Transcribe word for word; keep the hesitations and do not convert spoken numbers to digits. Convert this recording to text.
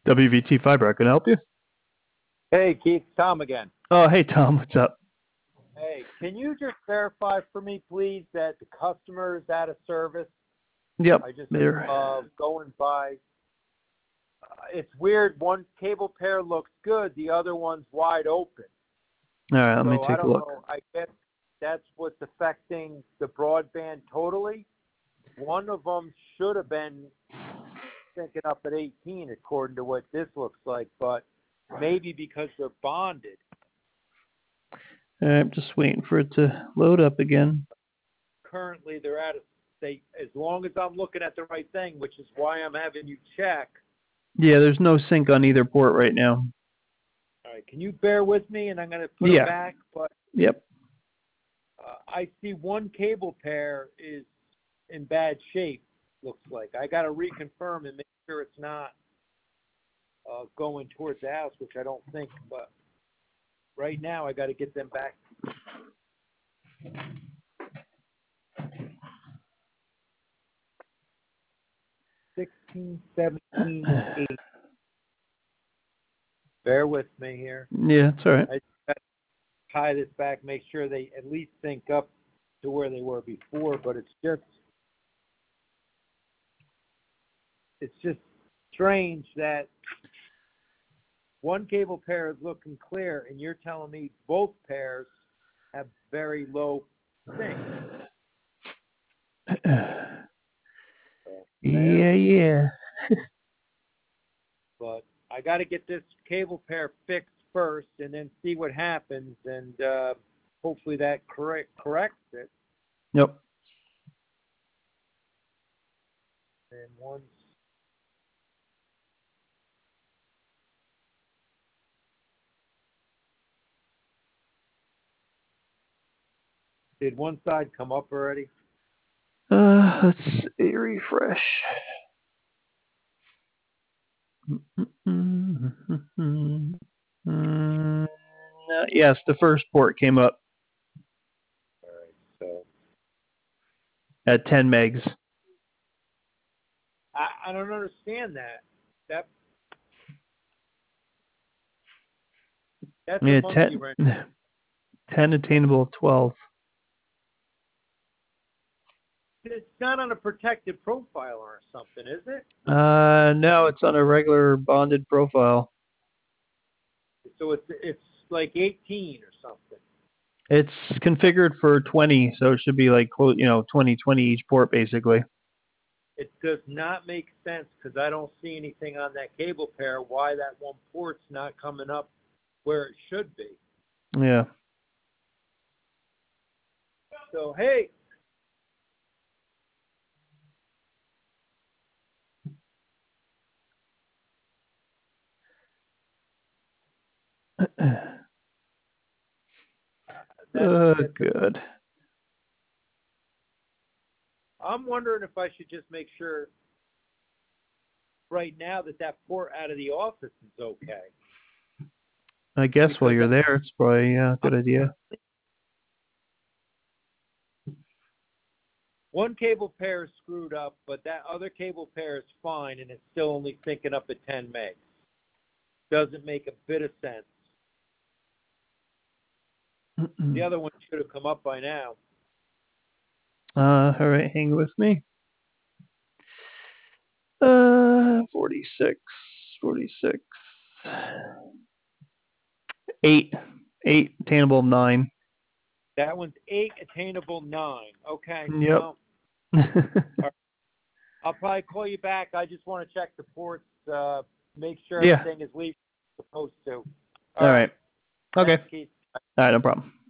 W V T Fiber, I can help you. Hey, Keith, Tom again. Oh, hey Tom, what's up? Hey, can you just verify for me, please, that the customer is out of service? Yep, I just there. uh, going by. Uh, it's weird. One cable pair looks good, the other one's wide open. All right, let so me I take a don't look. know. I guess that's what's affecting the broadband totally. One of them should have been syncing up at eighteen, according to what this looks like, but maybe because they're bonded. All right, I'm just waiting for it to load up again. Currently, they're at a state, as long as I'm looking at the right thing, which is why I'm having you check. Yeah, there's no sync on either port right now. All right, can you bear with me, and I'm going to put Yeah. them back, but Yep. uh, I see one cable pair is in bad shape, looks like. I got to reconfirm and make sure it's not uh, going towards the house, which I don't think, but right now I got to get them back. sixteen, seventeen, and eight. Bear with me here. Yeah, it's all right. I got to tie this back, make sure they at least sync up to where they were before, but it's just it's just strange that one cable pair is looking clear, and you're telling me both pairs have very low sync. Yeah, yeah. But I got to get this cable pair fixed first, and then see what happens, and uh, hopefully that correct corrects it. Yep. And once did one side come up already? Uh, let's see, refresh. Mm, uh, yes, the first port came up All right, so at ten megs. I, I don't understand that. That that's Yeah, a monkey ten, wrench. ten attainable twelve. It's not on a protected profile or something, is it? Uh, no, it's on a regular bonded profile. So it's it's like eighteen or something. It's configured for twenty, so it should be like, you know, twenty twenty each port, basically. It does not make sense because I don't see anything on that cable pair why that one port's not coming up where it should be. Yeah. So, hey. That's, Uh, that's good. I'm wondering if I should just make sure right now that that port out of the office is okay. I guess Because while you're there, it's probably a good idea. One cable pair is screwed up, but that other cable pair is fine, and it's still only syncing up at ten megs. Doesn't make a bit of sense. The other one should have come up by now. Uh, all right, hang with me. Uh, forty-six, forty-six. Eight, eight, attainable nine. That one's eight, attainable nine. Okay. Yep. Well, I'll probably call you back. I just want to check the ports, uh, make sure Yeah. everything is leaving supposed to. All, all right. right. Okay. Thanks, Keith. All right, no problem.